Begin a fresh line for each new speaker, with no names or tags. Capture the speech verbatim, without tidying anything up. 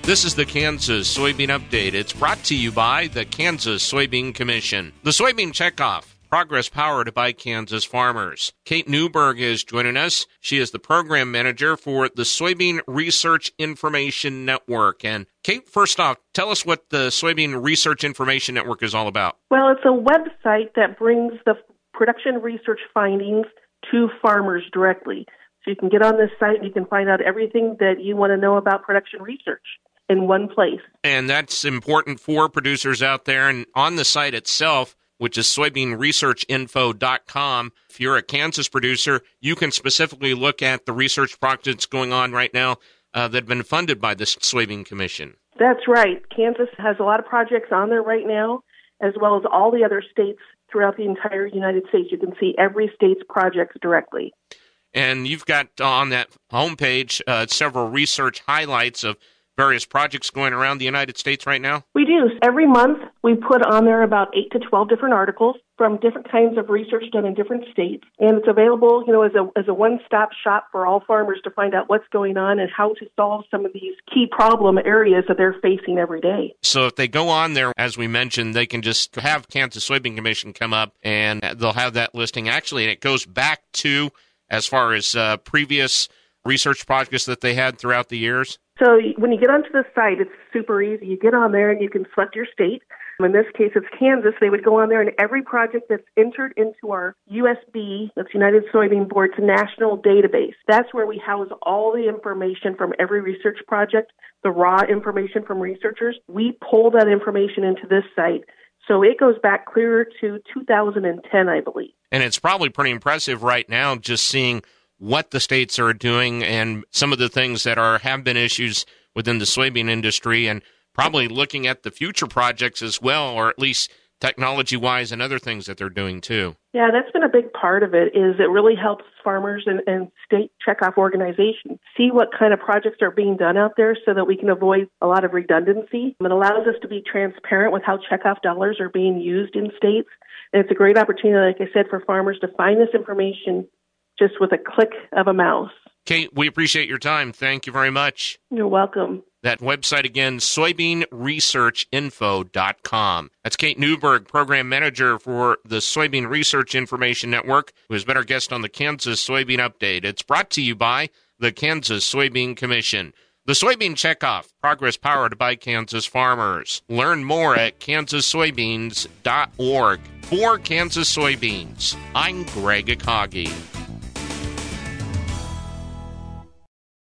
This is the Kansas Soybean Update. It's brought to you by the Kansas Soybean Commission. The Soybean Checkoff, progress powered by Kansas farmers. Kate Newberg is joining us. She is the program manager for the Soybean Research Information Network. And Kate, first off, tell us what the Soybean Research Information Network is all about.
Well, it's a website that brings the production research findings to farmers directly. So you can get on this site and you can find out everything that you want to know about production research in one place.
And that's important for producers out there. And on the site itself, which is soybean research info dot com, if you're a Kansas producer, you can specifically look at the research projects going on right now uh, that have been funded by the Soybean Commission.
That's right. Kansas has a lot of projects on there right now, as well as all the other states throughout the entire United States. You can see every state's projects directly.
And you've got on that homepage uh, several research highlights of various projects going around the United States right now?
We do. Every month, we put on there about eight to twelve different articles from different kinds of research done in different states. And it's available, you know, as a as a one-stop shop for all farmers to find out what's going on and how to solve some of these key problem areas that they're facing every day.
So if they go on there, as we mentioned, they can just have Kansas Soybean Commission come up and they'll have that listing. Actually, and it goes back to as far as uh, previous research projects that they had throughout the years?
So when you get onto the site, it's super easy. You get on there and you can select your state. In this case, it's Kansas. They would go on there, and every project that's entered into our U S B, that's United Soybean Board's national database, that's where we house all the information from every research project, the raw information from researchers. We pull that information into this site. So it goes back clear to two thousand ten, I believe.
And it's probably pretty impressive right now just seeing what the states are doing and some of the things that are have been issues within the soybean industry, and probably looking at the future projects as well, or at least technology-wise and other things that they're doing too.
Yeah, that's been a big part of it, is it really helps farmers and, and state checkoff organizations see what kind of projects are being done out there so that we can avoid a lot of redundancy. It allows us to be transparent with how checkoff dollars are being used in states. And it's a great opportunity, like I said, for farmers to find this information just with a click of a mouse.
Kate, we appreciate your time. Thank you very much.
You're welcome.
That website again, soybean research info dot com. That's Kate Newberg, Program Manager for the Soybean Research Information Network, who has been our guest on the Kansas Soybean Update. It's brought to you by the Kansas Soybean Commission. The Soybean Checkoff, progress powered by Kansas farmers. Learn more at kansas soybeans dot org. For Kansas Soybeans, I'm Greg Akagi.